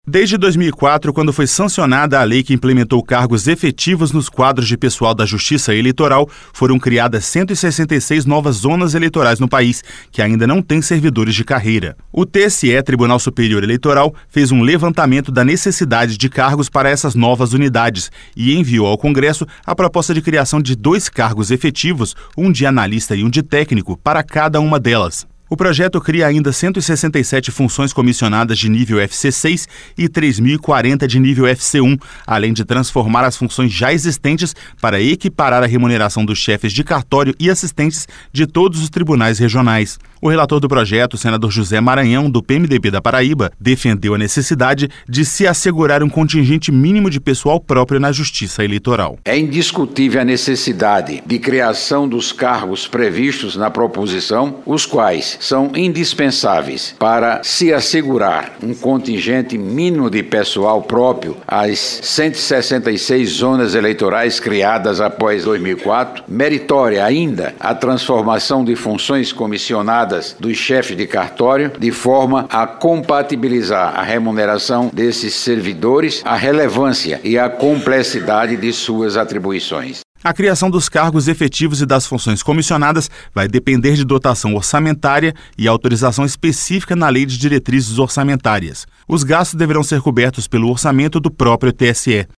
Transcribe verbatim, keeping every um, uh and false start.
Desde dois mil e quatro, quando foi sancionada a lei que implementou cargos efetivos nos quadros de pessoal da Justiça Eleitoral, foram criadas cento e sessenta e seis novas zonas eleitorais no país, que ainda não têm servidores de carreira. O T S E, Tribunal Superior Eleitoral, fez um levantamento da necessidade de cargos para essas novas unidades e enviou ao Congresso a proposta de criação de dois cargos efetivos, um de analista e um de técnico, para cada uma delas. O projeto cria ainda cento e sessenta e sete funções comissionadas de nível F C seis e três mil e quarenta de nível F C um, além de transformar as funções já existentes para equiparar a remuneração dos chefes de cartório e assistentes de todos os tribunais regionais. O relator do projeto, o senador José Maranhão, do P M D B da Paraíba, defendeu a necessidade de se assegurar um contingente mínimo de pessoal próprio na Justiça Eleitoral. É indiscutível a necessidade de criação dos cargos previstos na proposição, os quais são indispensáveis para se assegurar um contingente mínimo de pessoal próprio às cento e sessenta e seis zonas eleitorais criadas após dois mil e quatro, meritória ainda a transformação de funções comissionadas dos chefes de cartório, de forma a compatibilizar a remuneração desses servidores, a relevância e a complexidade de suas atribuições. A criação dos cargos efetivos e das funções comissionadas vai depender de dotação orçamentária e autorização específica na Lei de Diretrizes Orçamentárias. Os gastos deverão ser cobertos pelo orçamento do próprio T S E.